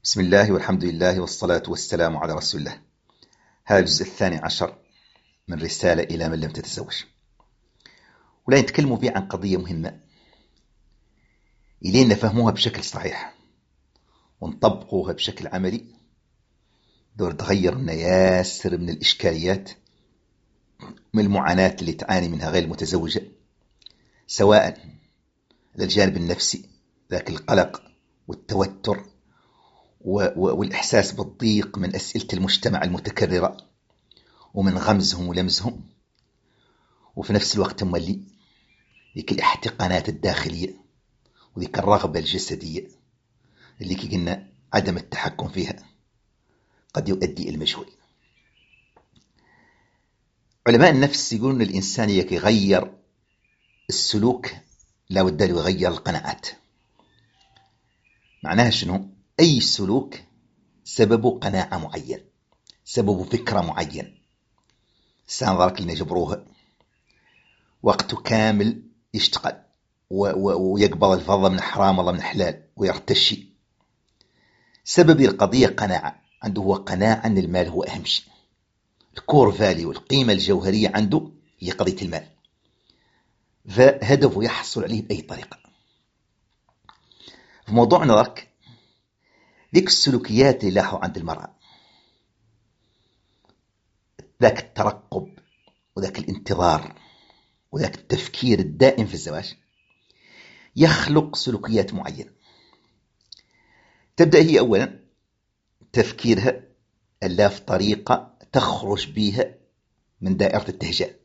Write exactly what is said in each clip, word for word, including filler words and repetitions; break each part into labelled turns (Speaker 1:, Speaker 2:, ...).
Speaker 1: بسم الله والحمد لله والصلاة والسلام على رسول الله. هذا الجزء الثاني عشر من رسالة إلى من لم تتزوج، ولا نتكلم فيه عن قضية مهمة إلينا نفهموها بشكل صحيح ونطبقوها بشكل عملي. دور تغير لنا ياسر من الإشكاليات، من المعاناة اللي تعاني منها غير المتزوجة، سواء على الجانب النفسي ذاك القلق والتوتر والإحساس بالضيق من أسئلة المجتمع المتكررة ومن غمزهم ولمزهم، وفي نفس الوقت مولي ذيك الاحتقانات الداخلية وذيك الرغبة الجسدية اللي كي قلنا عدم التحكم فيها قد يؤدي إلى المجهول. علماء النفس يقولون الإنسان يغير السلوك لا بد له يغير القناعات. معناها شنو؟ أي سلوك سببه قناعة معين، سببه فكرة معين. الإنسان ذاك اللي نجبروها وقته كامل يشتغل ويقبض الفضل من حرام الله من حلال ويرتشي. سبب القضية قناعة عنده، هو قناعة أن المال هو أهم شيء. الكور فاليو، القيمة الجوهرية عنده هي قضية المال، فهدفه يحصل عليه بأي طريقة. في موضوعنا ذاك ذيك السلوكيات اللي لاحظوا عند المرأة، ذاك الترقب وذاك الانتظار وذاك التفكير الدائم في الزواج يخلق سلوكيات معينة. تبدأ هي أولا تفكيرها ألا في طريقة تخرج بها من دائرة التهجان،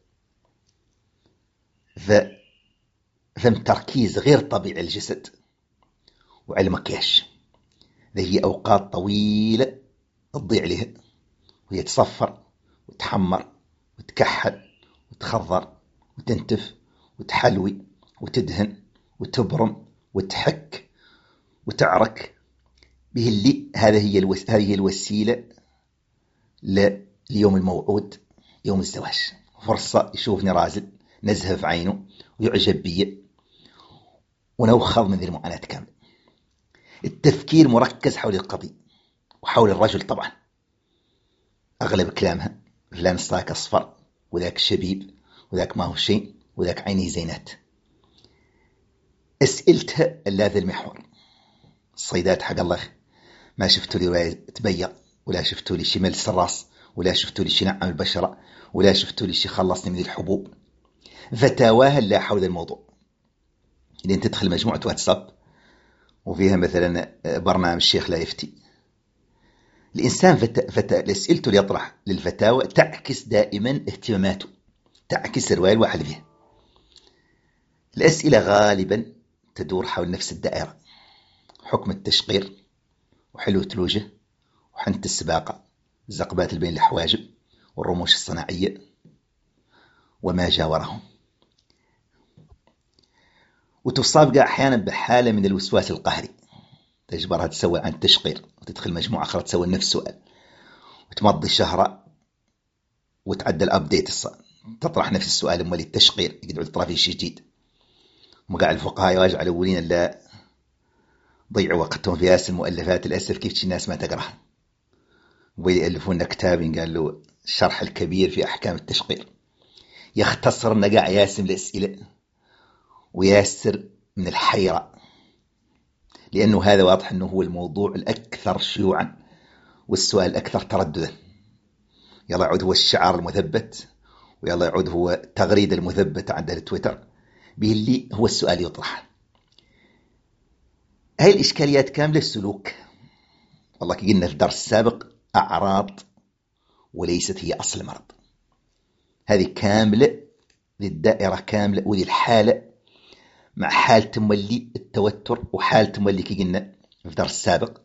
Speaker 1: فهم تركيز غير طبيعي الجسد وعلى المكياج. هي أوقات طويلة تضيع لها وهي تصفر وتحمر وتكحل وتخضر وتنتف وتحلوي وتدهن وتبرم وتحك وتعرك به اللي هذا هي الوس... هذه الوسيلة لليوم الموعود، يوم الزواج. فرصة يشوفني رازل نزهة في عينه ويعجب بي ونوخذ من ذي المعاناة كاملة. التفكير مركز حول القضية وحول الرجل طبعا. أغلب كلامها فلان صاك أصفر وذاك شبيب وذاك ما هو شيء وذاك عينه زينات. أسئلتها اللاذ المحور. الصيدات حق الله ما شفتوا لي رواية تبيض، ولا شفتوا لي شي ملس الراس، ولا شفتوا لي شي نعم البشرة، ولا شفتوا لي شي خلصني من الحبوب. فتاواها لا حول الموضوع. إذا أنت تدخل مجموعة واتساب وفيها مثلا برنامج الشيخ لا يفتي، الإنسان فتا فتا أسئلته اللي يطرح للفتاوى تعكس دائما اهتماماته، تعكس الرواية الواحد فيها. الأسئلة غالبا تدور حول نفس الدائرة: حكم التشقير وحلوة الوجه وحنة السباقة، الزقبات بين الحواجب والرموش الصناعية وما جاورهم. وتصاب أحيانا بحالة من الوسواس القهري، تجبرها تسوي عن التشقير وتدخل مجموعة أخرى تسوي نفس السؤال وتمضي شهرة وتعدل الأبديت الص... تطرح نفس السؤال مالي التشقير يقعد يطرح فيه شيء جديد. وقاع الفقهاء يواجه الأولين لا ضيعوا وقتهم في هذه المؤلفات. للأسف كيف الناس ما تقرأها ويألفون كتاب قال له الشرح الكبير في أحكام التشقير، يختصر نقاع ياسم الأسئلة وياسر من الحيرة، لأنه هذا واضح أنه هو الموضوع الأكثر شيوعا والسؤال الأكثر ترددا. يلا يعود هو الشعار المثبت، ويلا يعود هو التغريدة المثبتة عند التويتر به اللي هو السؤال يطرح. هاي الإشكاليات كاملة السلوك. والله كي قلنا في الدرس السابق أعراض وليست هي أصل المرض. هذه كاملة للدائرة كاملة، وذي الحالة مع حالة تمولي التوتر وحالة تمولي كي قلنا في الدرس السابق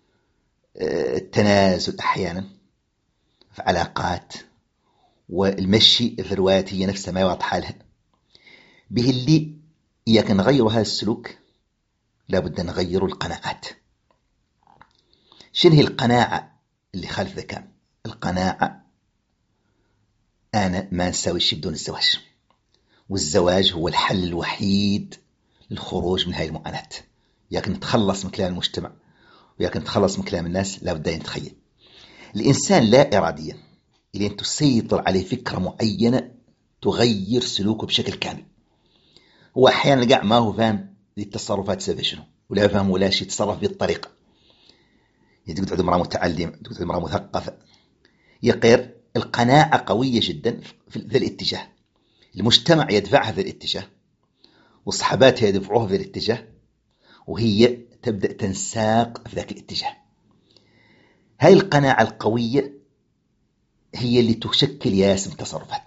Speaker 1: التنازل أحيانا في علاقات، والمشي في الروايات هي نفسها ما يواضح حالها. به اللي إياك نغير هذا السلوك لابد نغير القناعات. شنو هي القناعة اللي خالف ذكاء؟ القناعة أنا ما نساوي شيء بدون الزواج، والزواج هو الحل الوحيد للخروج من هذه المعاناة. ياك نتخلص من كلام المجتمع ولكن تخلص من كلام الناس لا بد أن يتخيل. الإنسان لا إراديا إلى أن تسيطر عليه فكرة معينة تغير سلوكه بشكل كامل. هو أحيانا قاع ما هو فاهم التصرفات سبب شنو، ولا فهم ولا شيء، يتصرف بالطريقة. يعني تقعد امرأة متعلمة، تقعد امرأة مثقفة، يقير القناعة قوية جدا في ذا الاتجاه، المجتمع يدفعها في الاتجاه، وصحباتها يدفعوها في الاتجاه، وهي تبدأ تنساق في ذاك الاتجاه. هاي القناعة القوية هي اللي تشكل ياسم تصرفات.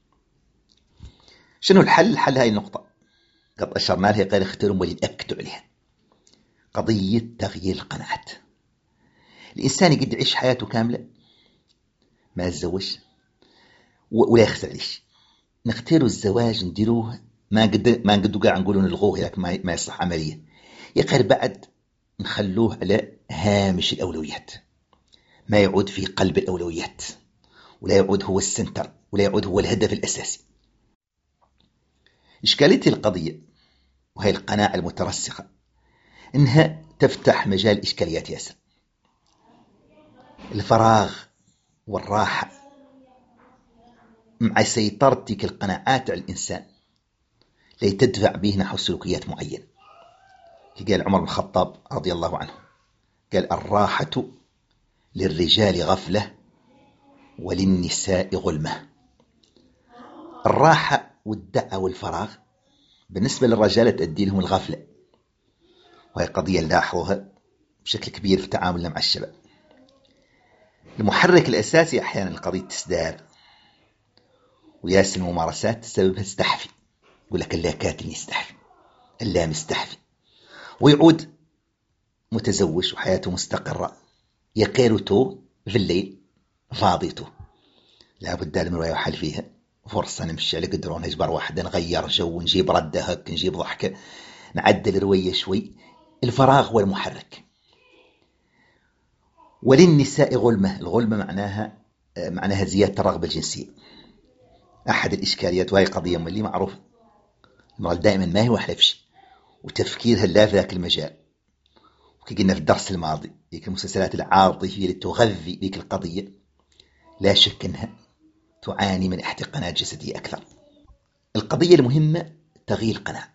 Speaker 1: شنو الحل؟ الحل هاي النقطة قد أشرنا لها، غير اختيارهم وليأكدوا عليها، قضية تغيير القناعات. الإنسان يقدر يعيش حياته كاملة ما يتزوج ولا يخسر ليش. نختاروا الزواج نديروه ما قد ما قد قاعد نقولوا نلغوه، لكن ما ما يصح عمليا. يقر بعد نخلوه على هامش الأولويات، ما يعود في قلب الأولويات، ولا يعود هو السنتر، ولا يعود هو الهدف الأساسي. إشكالية القضية وهي القناعة المترسخة إنها تفتح مجال إشكاليات ياسر. الفراغ والراحة مع سيطرتك القناعات على الإنسان لتدفع به نحو سلوكيات معينة. قال عمر بن الخطاب رضي الله عنه، قال الراحة للرجال غفلة وللنساء غلمة. الراحة والدعة والفراغ بالنسبة للرجال تؤدي لهم الغفلة، وهي قضية نلاحظها بشكل كبير في تعاملنا مع الشباب. المحرك الأساسي أحيانا القضية تسدار وياس الممارسات سببها استحفي، يقول لك اللا كاتل يستحفي، اللا مستحفي، ويعود متزوج وحياته مستقرة، يقيرته في الليل فاضيته، لا بد من رواية وحل فيها، فرصة نمشي على قدرون نجبر واحدة، نغير جو، نجيب ردة هك، نجيب ضحكة، نعدل روية شوي. الفراغ هو المحرك. وللنساء غلمة. الغلمة معناها معناها زيادة الرغبة الجنسية. أحد الإشكاليات، وهي قضية اللي معروف، المرأة دائما ما هي واحدة في شيء وتفكيرها لا في ذاك المجال. وكي قلنا في الدرس الماضي ذيك المسلسلات العاطفية اللي تغذي ذيك القضية لا شك أنها تعاني من احتقانات جسدية أكثر. القضية المهمة تغيير القناعة.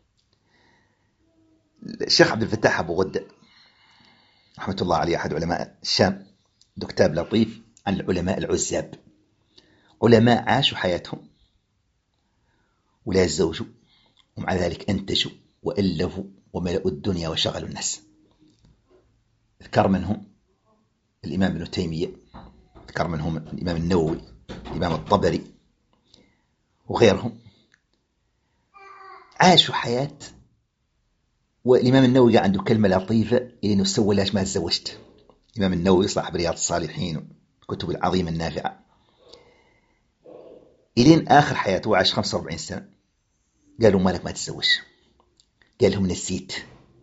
Speaker 1: الشيخ عبد الفتاح أبو غدة رحمة الله عليه أحد علماء الشام له كتاب لطيف عن العلماء العزاب، علماء عاشوا حياتهم ولا يتزوجوا ومع ذلك أنتجوا وألفوا وملأوا الدنيا وشغلوا الناس. ذكر منهم الإمام ابن تيمية، ذكر منهم الإمام النووي، الإمام الطبري وغيرهم، عاشوا حياة. والإمام النووي عنده كلمة لطيفة إنه سوى لاش ما تزوجت. الإمام النووي صاحب رياض الصالحين والكتب العظيمة النافعة، إلين آخر حياته عاش خمسة وأربعين سنة، قالوا مالك ما تتزوج؟ قال لهم نسيت.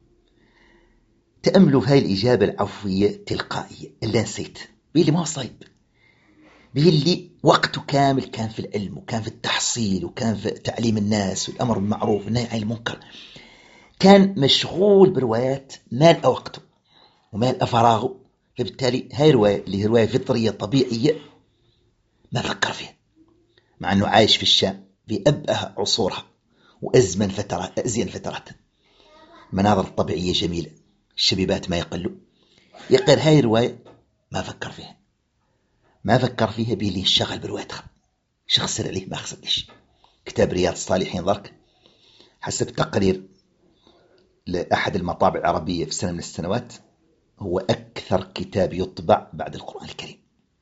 Speaker 1: تأملوا في هاي الإجابة العفوية تلقائية، إلا نسيت بيلي ما صايب، بيلي وقته كامل كان في العلم وكان في التحصيل وكان في تعليم الناس والأمر بالمعروف والنهي عن المنكر، كان مشغول بروايات مال وقته ومال فراغه. فبالتالي هاي رواية اللي هي رواية فطرية طبيعية ما فكر فيها، مع أنه عايش في الشام في أبأه عصورها وأزمن فترات أزين فترات، مناظر طبيعية جميلة، الشبيبات ما يقلوا. يقر هاي رواية ما فكر فيها، ما فكر فيها بيلي انشغل بروايتها، شخصر عليه ما خسر ليش. كتاب رياض الصالحين ذاك حسب تقرير لأحد المطابع العربية في سنة من السنوات هو أكثر كتاب يطبع بعد القرآن الكريم.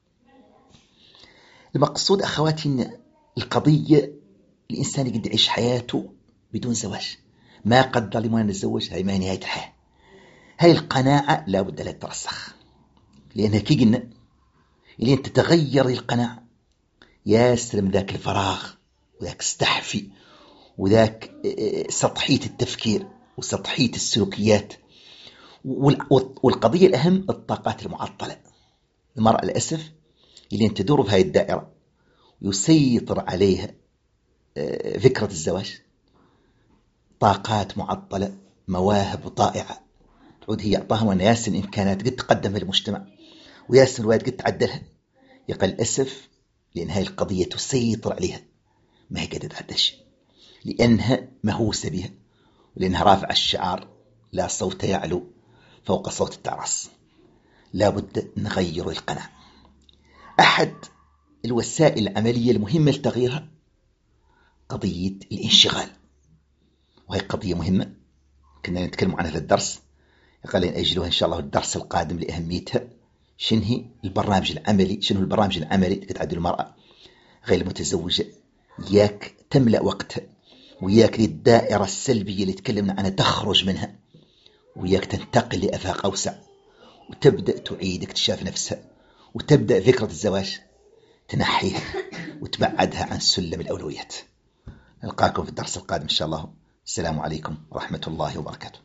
Speaker 1: المقصود أخواتي أن القضية الإنسان يقدر يعيش حياته بدون زواج، ما قدر لما نتزوج، هاي ما نهاية الحياة. هاي القناعة لا بد لها ترسخ، لأنها كي قلنا اللي أنت تتغير القناعة ياسر ذاك الفراغ وذاك استحفي وذاك سطحية التفكير وسطحية السلوكيات. والقضية الأهم الطاقات المعطلة. المرأة للأسف اللي أنت تدور في هاي الدائرة يسيطر عليها فكرة الزواج، طاقات معطلة، مواهب طائعة، تعود هي أعطاها وأنا ياسن إمكانات قد تقدمها للمجتمع وياسن الوالد قد تعدلها، يقل الأسف لأن هاي القضية تسيطر عليها، ما هي قد تعدلش لأنها مهووسة بها، ولأنها رافعة الشعار لا صوت يعلو فوق صوت التعرس. لا بد نغير القناة. أحد الوسائل العملية المهمة لتغييرها قضية الانشغال، وهي قضية مهمة كنا نتكلم عنها في الدرس، قال لي نأجلوها إن شاء الله الدرس القادم لأهميتها. شنو البرنامج العملي شنو البرنامج العملي اللي تعدل المرأة غير المتزوجة، ياك تملأ وقتها، وياك للدائرة السلبية اللي تكلمنا عنها تخرج منها، وياك تنتقل لأفاق أوسع، وتبدأ تعيد اكتشاف نفسها، وتبدأ فكرة الزواج تنحيها وتبعدها عن سلم الأولويات. نلقاكم في الدرس القادم إن شاء الله. السلام عليكم ورحمة الله وبركاته.